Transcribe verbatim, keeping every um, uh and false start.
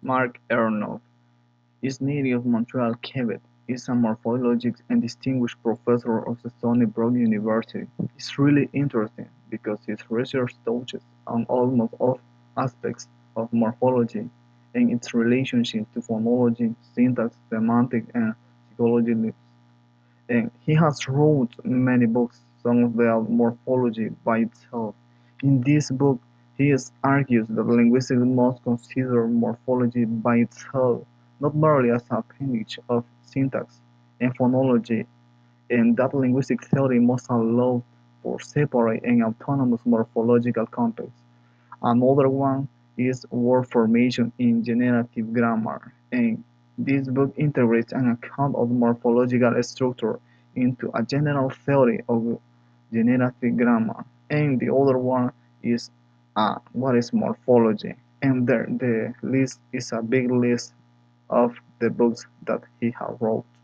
Marc Ernoult is native of Montreal, Quebec, is a morphologist and distinguished professor of the Stony Brook University. It's really interesting because his research touches on almost all aspects of morphology and its relationship to phonology, syntax, semantics, and psychology. And he has wrote many books, some of them are morphology by itself. In this book, he argues that linguistics must consider morphology by itself, not merely as an appendage of syntax and phonology, and that linguistic theory must allow for separate and autonomous morphological contexts. Another one is word formation in generative grammar, and this book integrates an account of morphological structure into a general theory of generative grammar. And the other one is uh, what is morphology, and there the list is a big list of the books that he has wrote.